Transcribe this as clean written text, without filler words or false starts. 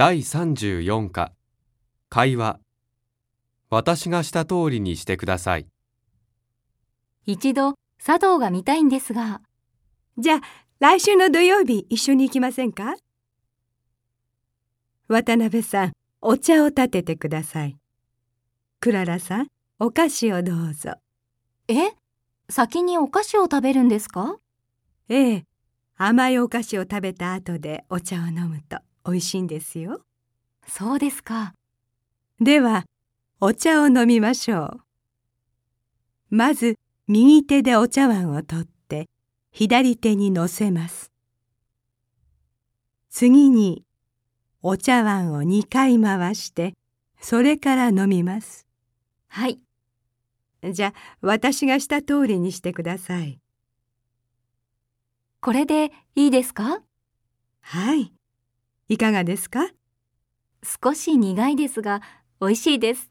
第34課会話。私がした通りにしてください。 一度茶道が見たいんですが。 じゃあ来週の土曜日一緒に行きませんか？渡辺さん、お茶を立ててください。クララさん、お菓子をどうぞ。 先にお菓子を食べるんですか？ ええ、甘いお菓子を食べた後でお茶を飲むと美味しいんですよ。 そうですか。 では、お茶を飲みましょう。まず、右手でお茶碗を取って、左手に乗せます。次に、お茶碗を2回回して、それから飲みます。 はい。 じゃあ、私がした通りにしてください。 これでいいですか？ はい。いかがですか？ 少し苦いですが、美味しいです。